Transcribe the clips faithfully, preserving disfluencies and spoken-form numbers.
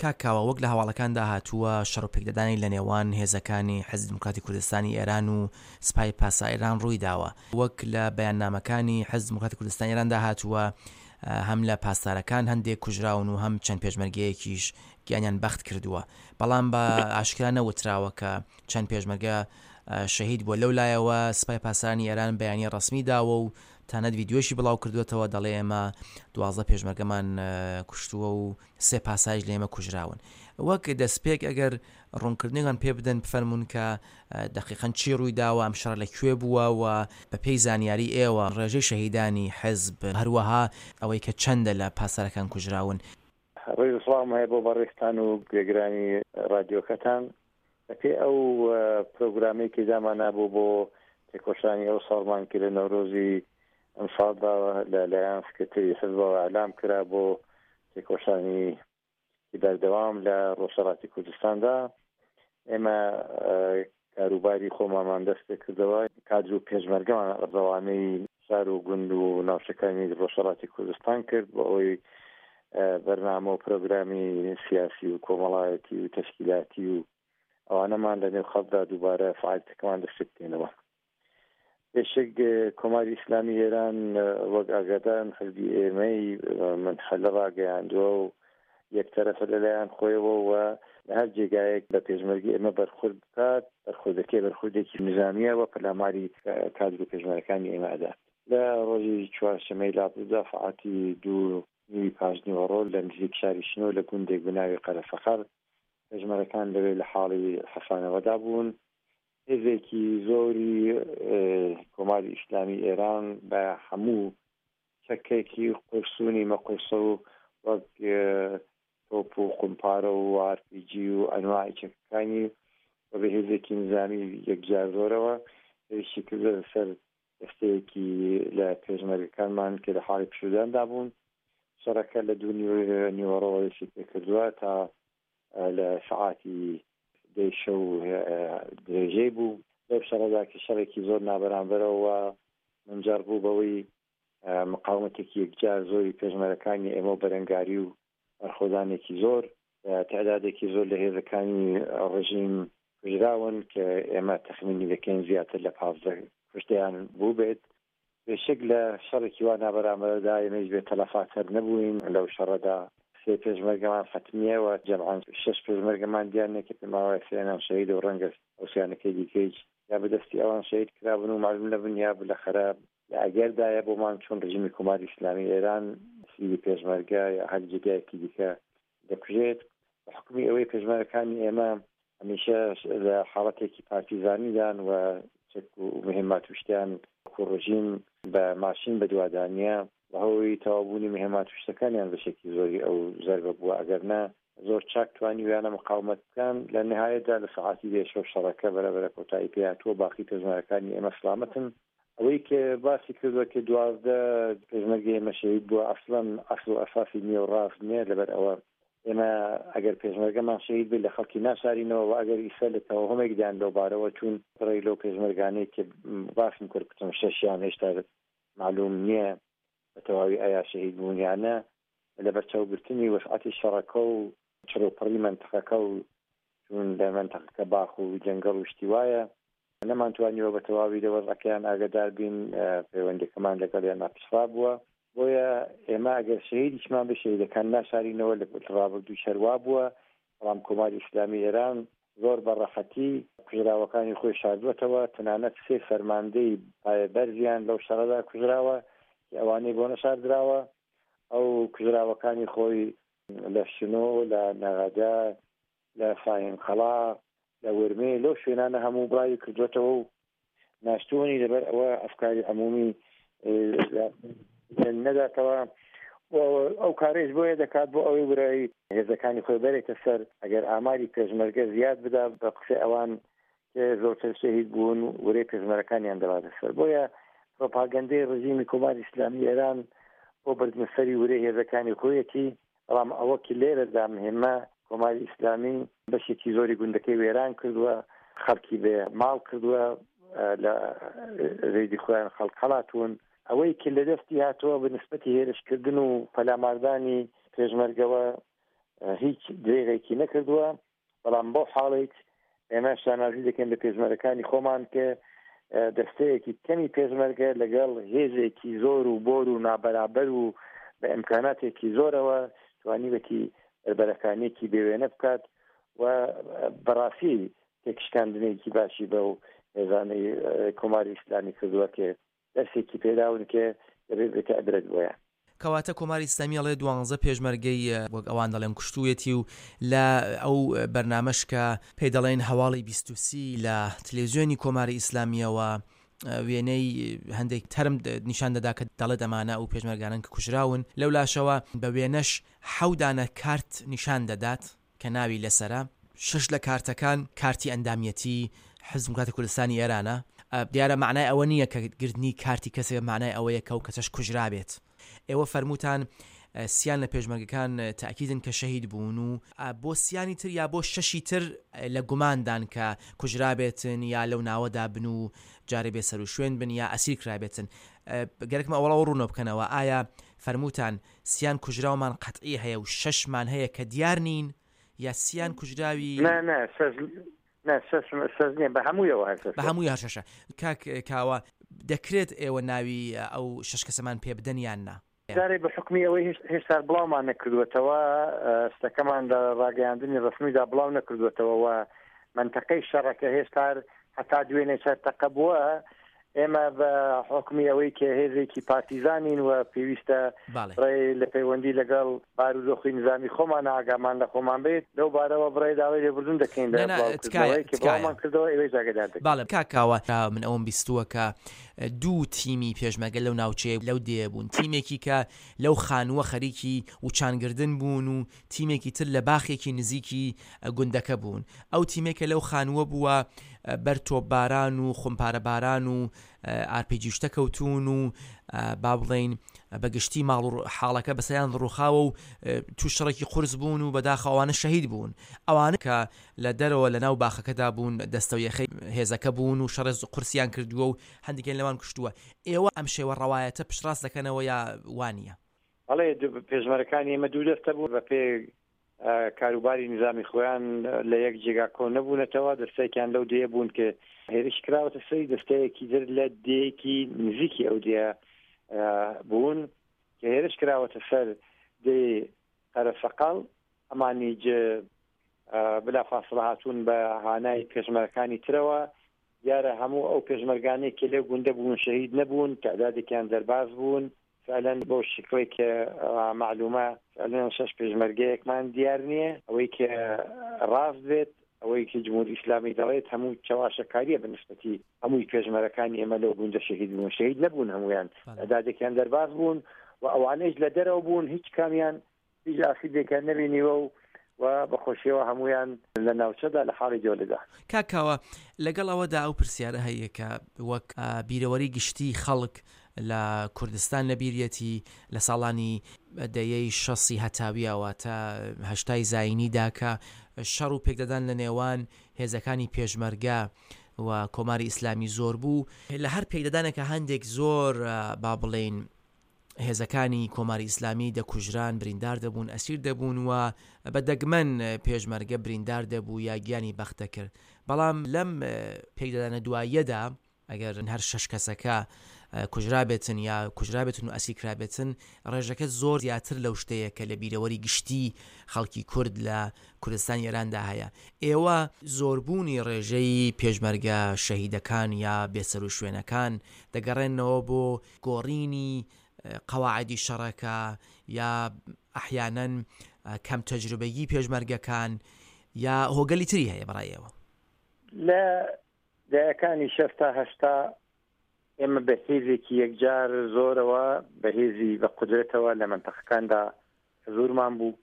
کاکاوە وەک لە هەواڵەکاندا هاتووە شەڕ و پێکدەدانی لە نێوان هێزەکانی حیزب دیموکراتی کوردستانی ئێران و سوپای پاسا ئێران ڕووی داوە. وەک لە بەیاننامەکانی حیزب دیموکراتی کوردستانی ئێراندا هاتووە هەم لە پاسدارەکان هەندێک کوژراون و هەم چەند پێشمەرگەیەکیش گیانیان بەخت کردووە. بەڵام بە ئاشکرا نەوتراوە کە چەند پێشمەرگە شەهید بووە. لەو لایەوە سوپای پاسانی ئێران بەیانی ڕەسمی داوە و تانەت ڤیدیۆشی بڵاو کردوێتەوە دەڵێ ئێمە دوازدە پێشمەرگەمان کوشتووە و سێ پاساژ لە ئێمە کوژراون. وەک دەستپێک ئەگەر ڕوونکردنیان پێ بدەن بفەرمونون کە دەقیقەن چی ڕووی داوە، ئەم شەڕە لەکوێ بووە و بە پێی زانیاری ئێوە ڕێژەی شەهیدانی حیزب هەروەها ئەوەی کە چەندە لە پاسارەکان کوژراون. ڕێز سڵام هەیە بۆ بەڕێستان و گوێگرانی ڕادیۆکەتان. پێ ئەو پرۆگرامێکی دامانە بوو بۆ تێکۆشانی ئەو ساڵمان کە لە نەورۆزی ئەم ساڵدا لەلایەن سکرتەری حیزبەوە ئەعلام کرا بۆ تێکۆشانی بەردەوام لە ڕۆژهەڵاتی کوردستاندا. ئێمە کاروباری خۆمامان دەست پێ کردەوە، کادر و پێشمەرگەمان ڕەوانەی شار و گوند و ناوچەکانی ڕۆژهەڵاتی کوردستان کرد بۆ ئەوەی بەرنامە و پرۆگرامی سیاسی و کۆمەڵایەتی و تەشکیلاتی و ئەوانەمان لە نێو خەڵکدا دووبارە فعالیتەکەمان دەست پێ بکەینەوە. پێشک کۆماری ئیسلامی ئێران وەک ئاگادارن حزبی ئێمەی منحەلە ڕاگەیاندووە و یەکتەرەفە لەلایەن خۆیەوە و لە هەر جێگایەک بە پێشمەرگی ئێمە بەرخورد بکات، بەرخوردەکەی بەرخوردێکی نظامیە و پەلاماری کادر و پێشمەرگەکانی ئێمە ئەدا. لە ڕۆژی چوارشەمەی لاپزدا سەعاتی دوو نیوی پاشنیوەڕۆ لە نزیک شاری شنۆ لە گوندێک بناوی قەرەفەخەر پێشمەرگەکان لەوێ لە حاڵی حەسانەوەدا بوون. هێزێکی زۆری کۆماری ئیسلامی ئێران بە هەموو چەکێکی قورسونی مەقورسە و وەک تۆپ و قومپارە و ئارپیجی و ئەنواعی چەکەکانی و بە هێزێکی نظامی یەکجار زۆرەوە هێرشی کردە لەسەر دەستەیەکی لە پێشمەرگەکانمان کە لە حاڵی پشوداندا بوون. شەڕەکە لە دوو نیوەڕۆ هێرشی پێ کردووە تا لە سەعاتی دەی شەو درێژەی بوو. لەو شەڕەدا کە شەڕێکی زۆر نابەرامبەرەوە منجەر بوو بەوەی مقاومەتێکی یەکجار زۆری پێشمەرگەکانی ئێمە و بەرەنگاری و بەرخۆدانێکی زۆر تعدادێکی زۆر لە هێزەکانی ڕژیم کوژراون کە ئێمە تەخمینی دەکەین زیاتر لە پازدە کوشتیان بوو بێت. بێشک لە شەڕێکی وا نابەرامبەرەدا ئێمەش بێت تەلەفاتەر نەبووین. لەو شەڕەدا سێ پێشمەرگەمان ختمیە و جەمعان شەش پێشمەرگەمان دیانە کە پێماوەی سێنان شەهید و ڕەنگە ئەوسیانەکەی دیکەیش یا بەدەستی ئەوان شەهید کرابن و معلوم نەبن یا بلەخەرە لە ئەگەردایە بۆمان چۆن ڕژیمی کۆماری ئیسلامی ئێران سیدی پێشمەرگە یا هەر جێگایەکی دیکە دەکوژێت. بە حکمی ئەوەی پێشمەرگەکانی ئێمە هەمیشە لە حاڵەتێکی پارتیزانیدان و چەک و مهمات وشتیان ڕژیم بە ماشین بە دووادانیە بەهۆی تەوابوونی مهمات وشتەکانیان بەشێکی زۆری ئەو زەربە بووە. ئەگەرنا زۆر چاک توانی ویانە مقاومەت بکەن لە نهایەتدا لە سەعاتی دێشە و شەڕەکە بەرەبەرە کۆتایی پێهاتووە باقی پێشمەرگەکانی ئێمە سلامەتن. ئەوەی کە باسی کردووە کە دوازدە پێشمەرگەی ئێمە شەهید بووە ئەسڵەن ئەسڵ و ئەساسی نییە و ڕاست نییە. لەبەر ئەوە ئێمە ئەگەر پێشمەرگەمان شەهید بێت لە خەڵکی ناشارینەوە و ئەگەر ئیسە لە تەوهەمێکدان لەو بارەوە چوون ڕێی لەو پێشمەرگانەی کە باسم کرد کچم شەشیان هێشتا معلوم نییە بە تەواوی ئایا شەهید بوون یانە لە بەرچاوگرتنی وەسعەتی شەڕەکە و چڕوپڕی منتەقەکە و چون لە منتەقەکە باخ و جەنگەڵ و شتی وایە نەمانتوانیەوە بە تەواوی لە وەزعەکەیان ئاگادار بین. پەیوەندیەکەمان لەگەڵیان ناپیسرا بووە. بۆیە ئێمە ئەگەر شەهیدیشمان بە شەهیدەکان ناشارینەوە لە ڕابردوو شەروا بووە. بەڵام کۆماری ئیسلامی ئێران زۆر بەڕەحەتی کوژراوەکانی خۆی شاردووەتەوە. تەنانەت سێ فەرماندەی بەرزیان لەو شەڕەدا کوژراوە کە ئەوانەی بۆ نەشاردراوە. ئەو کوژراوەکانی خۆی لە شنۆ، لە نەغەدا، لە فاینخەڵا، لە ورمێ لەو شوێنانە هەموو بڕاوی کردوێتەوە و ناشتوونی لەبەر ئەوە ئەفکاری عمومی نەداتەوە. ئەو کارێش بۆیە دەکات بۆ ئەوەی برایی هێزەکانی خۆی بەرێتە سەر ئەگەر ئاماری پێشمەرگە زیاد بدا بە قسەی ئەوان زۆرتر شەهید بوون و وەرەی پێشمەرگەکانیان دەباتە سەر. بۆیە پرۆپاگەندەی ڕژیمی کۆماری ئیسلامی ئێران بۆ بردنسەری وەرەی هێزەکانی خۆیەتی. بەڵام ئەوە کە لێرەدا مهمە کۆماری ئیسلامی بەشێکی زۆری گوندەکەی وێران کردووە، خەڵکی بێ ماڵ کردووە، لە ڕێدی خۆیان خەڵک هەڵاتون. ئەوەی کە لە دەستی هاتووە بە نسبەتی هێرشکردن و پەلاماردانی پێشمەرگەوە هیچ درێغێکی نەکردووە، بەڵام بۆ حاڵێک ئێمە شانازی دەکەن لە پێشمەرەکانی خۆمان کە دەستەیەکی کەمی پێشمەرگە لەگەڵ هێزێکی زۆر و بۆر و نابەرابەر و بە ئیمکاناتێکی زۆرەوە توانیوەتی بەرەکانێکی بێوێنە بکات و بەڕاستی تێکشکاندنێکی باشی بە و هێزانەی کۆماری ئیسلامی کردووە کە دەستێکی پێداون کە دەبێت بێتە عبرەت بۆیە. کەواتە کۆماری ئیسلامی ئەڵێ دوانزە پێشمەرگەی وەک ئەوان دەڵێن کوشتوویەتی و لە ئەو بەرنامەش کە پێی دەڵێن هەواڵی بیست و سی لە تەلەڤیزیۆنی کۆماری ئیسلامیەوە وێنەی هەندێک تەرم نیشان دەدا کە دەڵێت ئەمانە ئەو پێشمەرگانن کە کوژراون. لەو لاشەوە بە وێنەش حەودانە کارت نیشان دەدات کە ناوی لەسرە. شش لە کارتەکان کارتی ئەندامیەتی حزب دیموکراتی کوردستانی ئێرانە. دیارە معنای ئەوە نییە کە گرتنی کارتی کەسێک معنای ئەوەیە کە ئەو کەسەش کوژرابێت. ئێوە فەرمووتان سیان لە پێشمەرگەکان تاکیدن کە شەهید بوون و بۆ سیانی تر یا بۆ شەشی تر لە گوماندان کە کوژرابێتن یا لەو ناوەدا بن و جارێ بێ سەر و شوێن بن یا ئەسیر کرابێتن. گەرەکمە ئەوڵەوە ڕوونە بکەنەوە ئایا فەرمووتان سیان کوژراومان قەتعی هەیە و شەشمان هەیە کە دیار نین یا سیان کوژراوی بە هەموویەوە بە هەمووی هەر شەشە. کاک کاوە دەکرێت ئێوە ناوی ئەو شەش کەسەمان پێ بدەن یان نا؟ جارێ بە حکمی ئەوەی هێشتا بڵاومان نەکردوێتەوە، ستەکەمان لە ڕاگەیاندنی ڕسمیدا بڵاو نەکردوێتەوە و منتەقەی شەڕەکە هێشتا هەتا دوێنێ سەرتەقە بووە. ئێمە بە حکمی ئەوەی کە هێزێکی پارتیزانین و پێویستە ڕێ لە پەیوەندی لەگەڵ بارودۆخی نظامی خۆمان ئاگامان لە خۆمان بێت لەو بارەوە بڕێ داوای لێبوردن دەکەین بڵاومان کردەوە ئێوەی جاگەدار دەکەین. باڵێ کاکاوە من ئەوم بیستووە کە دوو تیمی پێشمەرگە لەو ناوچەیە لەو دێ بوون، تیمێکی کە لەو خانووە خەریکی وچانگردن بوون و تیمێکی تر لە باخێکی نزیکی گوندەکە بوون. ئەو تیمێکە لەو خانووە بووە بەر تۆپباران و خۆمپارە باران و ئارپیجی شتە کەوتون و با بڵێن بەگشتی ماڵ و حاڵەکە بەسەیان ڕووخاوە و تو شڕێکی قورس بوون و بەداخە ئەوانە شەهید بوون. ئەوانە کە لە دەرەوە لە ناو باخەکەدا بوون دەستەویەخەی هێزەکە بوون و شەڕێز قورسیان کردووە و هەندێکیان لەوان کوشتووە. ئێوە ئەم شێوە ڕەوایەتە پشتڕاست دەکەنەوە یا وانە؟ بەڵێ پێشمەرەکانی ئێمە دوو دەستە بوو بە پێ کاروباری نظامی خۆیان لە یەک جێگا کۆ نەبوونەتەوە. دەستێکیان لەو دێ بوون کە هێرش کراوەتە سەری دەستەیەکی در لە دێیەکی نزیکی ئەو دێ بوون کە هێرش کراوەتە سەر دێ قەرەفەقەڵ. ئەمانی بلا فاصلە هاتوون بە هانای پێشمەرەکانی ترەوە. دیارە هەموو ئەو پێشمەرگانەی کە لێو گوندە بوون شەهید نەبوون، تعدادێکیان دەرباز بوون. فعلا بۆ شکوەی کە معلومە فعلا شەش پێشمەرگەیەکمان دیار نییە. ئەوەی کە ڕاست بێت ئەوەی کە جمهوری ئیسلامی دەڵێت هەموو چاواشەکاریە بەنسبەتی هەمووی پێشمەرەکانی ئێمە لەو گوندە شەهید بوون. شەهید نەبوون، هەمویان تعدادێکیان دەرباز بوون و ئەوانەیش لە دەرەوە بوون، هیچ کامیان هیچ ئاسیبێکیان نەبینیوە و و بەخۆشیەوە هەمویان لە ناوچەدا لە حاڵی جۆلەدا. کاکاوە لەگەڵ ئەوەدا ئەو پرسیارە هەیە کە وەک بیرەوەری گشتی خەڵک لە کوردستان لەبیرەتی لە ساڵانی دەیەی شەسی هەتاویەوە تا هەشتای زاینیدا کە شەڕ و پێکدەدان لە نێوان هێزەکانی پێشمەرگە و کۆماری ئیسلامی زۆر بوو. لە هەر پێکدەدانێکە هەندێک زۆر با بڵێن هێزەکانی کۆماری ئیسلامی دەکوژران، بریندار دەبوون، ئەسیر دەبوون و بە دەگمەن پێشمەرگە بریندار دەبوو یا گیانی بەختە کرد. بەڵام لەم پێکدەدانە دواییەدا ئەگەر هەر شەش کەسەکە کوژرابێتن یا کوژرابێتن و ئەسیر کرابێتن، ڕێژەکە زۆر زیاتر لەو شتەیە کە لە بیرەوەری گشتی خەڵکی کورد لە کوردستان ئێراندا هەیە. ئێوە زۆربوونی ڕێژەی پێشمەرگە شەهیدەکان یا بێسەر و شوێنەکان دەگەڕێنەوە بۆ گۆڕینی قەواعیدی شەڕەکە یا ئەحیانەن کەم تەجروبەیی پێشمەرگەکان یا هۆگەلی تری هەیە بەڕایەوە؟ لە دایەکانی شەست تا هەشتا ئێمە بە هێزێکی یەکجار زۆرەوە بە هێزی بە قودرێتەوە لە منتەقەکاندا زۆرمان بوو.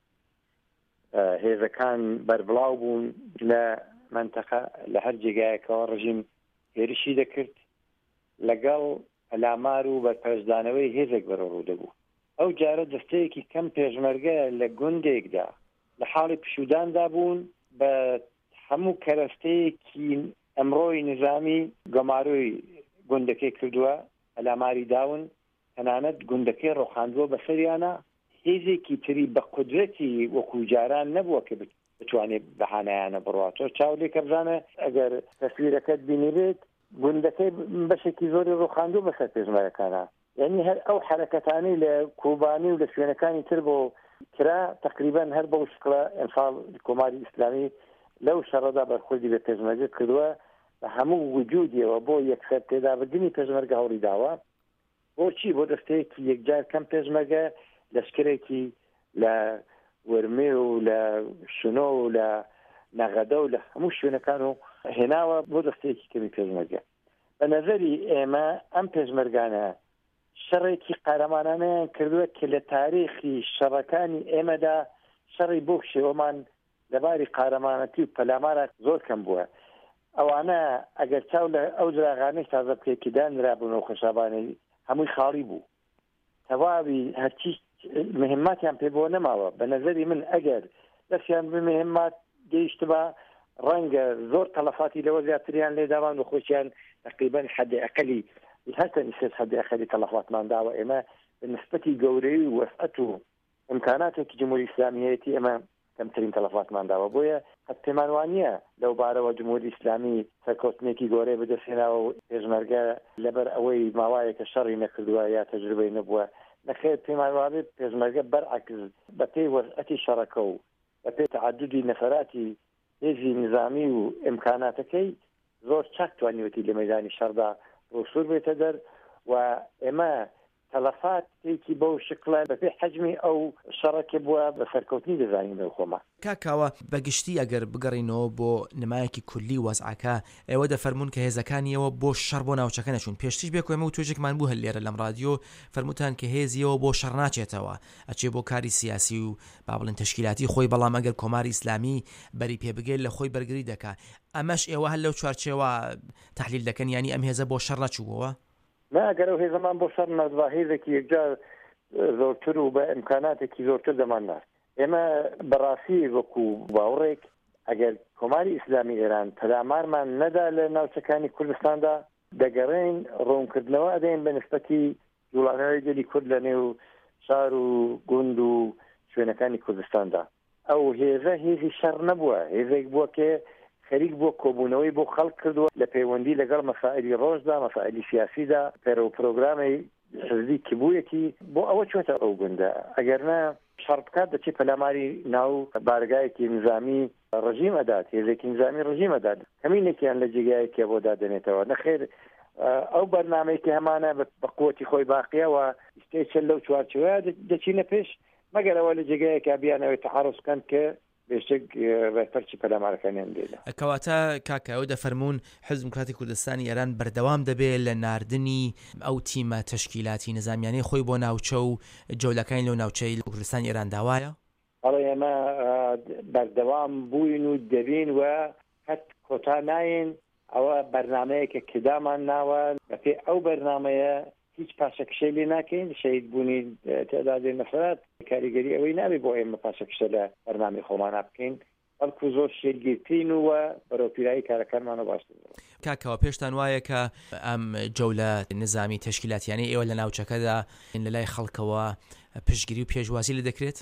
هێزەکان بەربڵاو بوون لە منتەقە لە هەر جێگایەکەوە ڕژیم هێرشی دەکرد لەگەڵ ئەلامار و بەرپەرشدانەوەی هێزێک بەرەڕوو دەبوو. ئەو جارە دەستەیەکی کەم پێشمەرگە لە گوندێکدا لە حاڵی پشوداندا بوون بە هەموو کەرەستەیەکی ئەمڕۆی نظامی گەماروی گوندەکەی کردووە، ئەلاماری داون، تەنانەت گوندەکەی ڕۆخاندووە بەسەریانە. هێزێکی تری بە قودرەتی وەکو جاران نەبووە کە بتوانێت بەهانایانە بڕاتەوە. چاولێ کە بزانە ئەگەر تەسویرەکەت بینیرێت گوندەکەی بەشێکی زۆری ڕوخاندوو بەسەر پێشمەرەکانە، یعنی هەر ئەو حرەکەتانەی لە کوبانی و لە شوێنەکانی تر بۆ کرا تقریبا هەر بەو شکڵە ئەنفاڵ کۆماری ئیسلامی لەو شەڕەدا بەرخوردی بە پێشمەرگە کردووە بە هەموو وجودیەوە بۆ یەکسەر پێدابردنی پێشمەرگە هەوڵی داوە. بۆچی؟ بۆ دەستەیەکی یەکجار کەم پێشمەرگە لەشکرێکی لە ورمێ و لە شنۆ و لە نەغەدە و لە هەموو شوێنەکان و هێناوە بۆ دەستەیەکی کەمی پێشمەرگە. بە نەزەری ئێمە ئەم پێشمەرگانە شەڕێکی قارەمانانەیان کردووە کە لە تاریخی شەڕەکانی ئێمەدا شەڕی بۆ شێوەمان لەباری قارەمانەتی و پەلامارە زۆر کەم بووە. ئەوانە ئەگەر چاو لە ئەو جراغانەی تازە بکێکیدان رابوون و خەشابانەی هەمووی خاڵی بوو، تەواوی هەرچی مهماتیان پێ بۆ نەماوە. بە نەزەری من ئەگەر دەستیان بمهمات گەیشت بە ڕەنگە زۆر تەلەفاتی لەوە زیاتریان لێداوان و خۆشیان تقریبا حەدی ئەقەلی هەستنی سێ حەدی ئەقەلی تەلەفاتمان داوە. ئێمە بنسبەتی گەورەی و وەسعەت و ئیمکاناتێکی جمهوری ئیسلامی هەیەتی ئێمە کەمترین تەلەفاتمان داوە. بۆیە هەت پێمان وانییە لەو بارەوە جمهوری ئیسلامی سەرکەوتنێکی گۆرەی بەدەستهێناوە و پێشمەرگە لەبەر ئەوەی ماوایە کە شەڕی نەکردووە یا تەجروبەی نەبووە. نەخێر پێمان وابێت پێشمەرگە بەرعەکس بە پێی وەسعەتی شەڕەکە و بە پێی تەعەدودی نەفەراتی هێزی نظامی و ئیمکاناتەکەی زۆر چاک توانیوەتی لە مەیدانی شەڕدا ڕووسور بێتە دەر و ئێمە تەلەفاتێکی بەو شکڵە بە پێی حەجمی ئەو شەڕەکە بووە بە سەرکەوتنی دەزانین لەو خۆمە. کاکاوە بەگشتی ئەگەر بگەڕینەوە بۆ نمایەکی کولی وەزعەکە، ئێوە دەفەرمون کە هێزەکانیەوە بۆ شەڕ بۆ ناوچەکە نەچوون. پێشتیش بێ ئێمە و توێژێکمان بوو هەل لێرە لەم رادیۆ فەرموتان کە هێزیەوە بۆ شەڕ ناچێتەوە، ئەچێ بۆ کاری سیاسی و با بڵێن تەشکیلاتی خۆی. بەڵام ئەگەر کۆماری ئیسلامی بەری پێبگەیت لە خۆی بەرگری دەکات. ئەمەش ئێوە هەل لەو چوارچێوە تحلیل دەکەن، ینی ئەم هێزە بۆ شەڕ نەچووەوە؟ ناگەر ئەو هێزەمان بۆ شەڕ نەچووە، هێزێکی یەکجار زۆرتر و بە ئیمکاناتێکی زۆرتر دەمان ناست. ئێمە بەڕاستی وەکو باوەڕێک ئەگەر کۆماری ئیسلامی ئێران پەلامارمان نەدا لە ناوچەکانی کوردستاندا دەگەڕێن ڕوونکردنەوە ئەدەین بە نسبەتی وڵاتانی جەلی کورد لە نێو شار و گوند و شوێنەکانی کوردستاندا. ئەو هێزە هێزی شەڕ نەبووە، هێزێک بووە کە خەریک بووە کۆبوونەوەی بۆ خەڵک کردووە لە پەیوەندی لەگەڵ مەسائلی ڕۆژدا، مەسائلی سیاسیدا، پەرە و پرۆگرامی حزبی کبوویەتی بۆ ئەوە چۆتە ئەو گوندە. ئەگەرنا شەڕ بکات دەچێت پەلاماری ناو بارگایەکی نظامی ڕژیم ئەدات، هێزێکی نظامی ڕژیم ئەدات، هەمینێکیان لە جێگایەکێ بۆ دادەنێتەوە. نەخێر ئەو بەرنامەیەکی هەمانە بە قووەتی خۆی باقیەوە شتێکە لەو چوارچێوەیە دەچینە پێش، مەگەرەوە لە جێگایەکە بیانەوەی تەعارض بکەن کە بێشک بەپەرچی پەلامارەکانیان دێت. کەواتە کاکەوە دەفەرمون حزب دیموکراتی کوردستانی ئێران بەردەوام دەبێت لە ناردنی ئەو تیمە تەشکیلاتی نظامیانەی خۆی بۆ ناوچە و جەولەکانی لەو ناوچەی کوردستانی ئێران داوایە؟ ئەڵێ ئێمە بەردەوام بووین و دەبین و هەت کۆتا ناین. ئەوە بەرنمەیەکە کدامان ناوە بەپێ ئەو بەرنمەیە هیچ پاشەکشەی لێ ناکەین. شەید بوونی تێدادی نەفرات کاریگەری ئەوەی نابێ بۆ ئێمە پاشەکشە لە بەرنامی خۆمان بکەین، بەڵکو زۆر شێرگیرتین و بەرەوپیرایی کارەکانمانە باشتر. کاکەوە پێشتان وایە کە ئەم جەولە نظامی تەشکیلاتیانی ئێوە لە ناوچەکەدا لە لای خەڵکەوە پشتگیری و پێشوازی لێ دەکرێت؟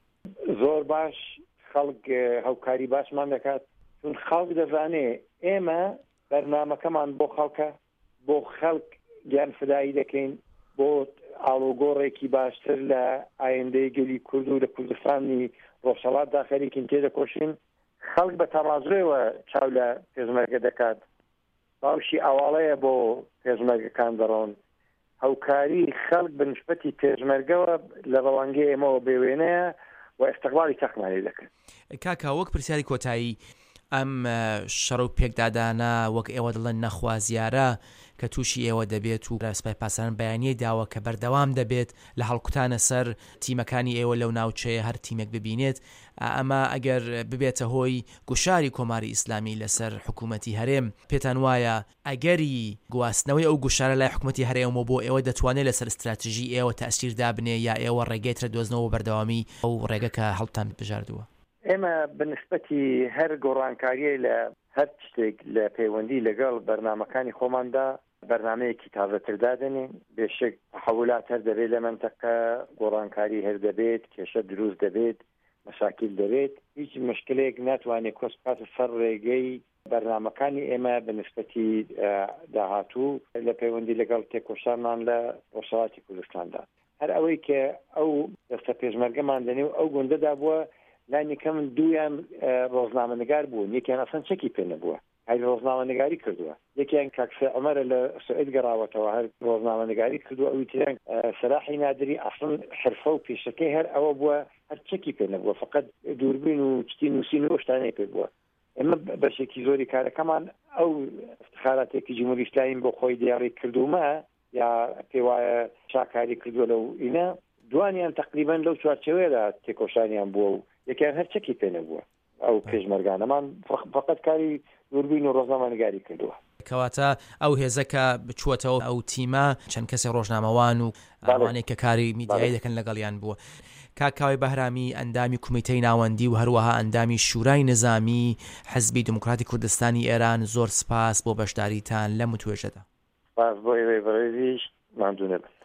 زۆر باش خەڵک هەوکاری باشمان دەکات، چون خەڵک دەزانێ ئێمە بەرنامەکەمان بۆ خەڵکە، بۆ خەڵک گیان فدایی دەکەین، بۆ ئاڵوگۆڕێکی باشتر لە ئایندەی گەلی کورد و لە کوردستانی ڕۆژهەڵات داخەریکین تێدەکۆشین. خەڵک بە تەڕازوێەوە چاو لە پێشمەرگە دەکات، باوشی ئاواڵەیە بۆ پێشمەرگەکان دەڕۆن. هەوکاری خەڵک بنسبەتی پێشمەرگەوە لە ڕەوانگەی ئێمەوە بێوێنەیە و ئەستەقباڵی چەقمانی دەکەن. کاکا وەک پرسیاری کۆتایی ئەم شەڕ و پێکدادانە وەک ئێوە دڵن نەخوازیارە کە تووشی ئێوە دەبێت و سپای پاسەران بەیانیەی داوە کە بەردەوام دەبێت لە هەڵکوتانە سەر تیمەکانی ئێوە لەو ناوچەیە هەر تیمێک ببینێت. ئەمە ئەگەر ببێتە هۆی گوشاری کۆماری ئیسلامی لەسەر حکوومەتی هەرێم، پێتان وایە ئەگەری گواستنەوەی ئەو گوشارە لای حکوومەتی هەرێمەوە بۆ ئێوە دەتوانێت لەسەر استراتیژی ئێوە تەئسیر دابنێ یا ئێوە ڕێگەیترە دۆزنەوە بەردەوامی ئەو ڕێگەکە هەڵتان بژاردووە؟ ئێمە بنسبەتی هەر گۆڕانکاریە لە هەر شتێک لە پەیوەندی لەگەڵ بەرنامەکانی خۆماندا بەرنامەیەکی تازەتر دادنێن، بێشک تحولات هەر دەبێت لە منتەقە، گۆڕانکاری هەر دەبێت، کێشە دروست دەبێت، مەشاکل دەبێت. هیچ مشکلێک ناتوانێت کۆس بکاتە سەر ڕێگەی بەرنامەکانی ئێمە بە نسبەتی داهاتوو لە پەیوەندی لەگەڵ تێکۆشانمان لە ڕۆژهەڵاتی کوردستاندا. هەر ئەوەی کە ئەو دەستە پێشمەرگەمان لەنێو ئەو گوندەدا بووە، لانی کەم دوویان ڕۆژنامەنگار بوون، یەکیان ئەسەن چەکی پێ نەبووە، هەر ڕۆژنامەنگاری کردووە. یەکیان کاکسە عومەرە لە سوئید گەڕاوەتەوە، هەر ڕۆژنامەنگاری کردووە. ئەوی تریان سەلاحی نادری ئەسڵ حرفە و پێشەکەی هەر ئەوە بووە، هەر چەکی پێ نەبووە، فقط دووربین و چتی نووسین و شتانەی پێ بووە. ئێمە بەشێکی زۆری کارەکەمان ئەو افتخاراتێکی جمهوری ئیسلامی بۆ خۆی دیاری کردومە یا پێ وایە چاکاری کردووە لەو ئینە، دوانیان تقریبا لەو چوارچێوەیەدا تێکۆشانیان بووە و یەکیان هەر چەکی پێ نەبووە. ئەو پێشمەرگانەمان فقط کاری دووربین و ڕۆژنامەنگاری کردووە. کەواتە ئەو هێزەکە بچووەتەوە ئەو تیمە چەند کەسێک ڕۆژنامەوان و ئەوانەی کە کاری میدیایی دەکەن لەگەڵیان بووە. کاکاوی بەهرامی، ئەندامی کومیتەی ناوەندی و هەروەها ئەندامی شورای نظامی حزبی دموکراتی کوردستانی ئێران، زۆر سپاس بۆ بەشداریتان لە متوێژەدا. سپاس بۆ ئێوەی بەڕێزیش، مامنونم.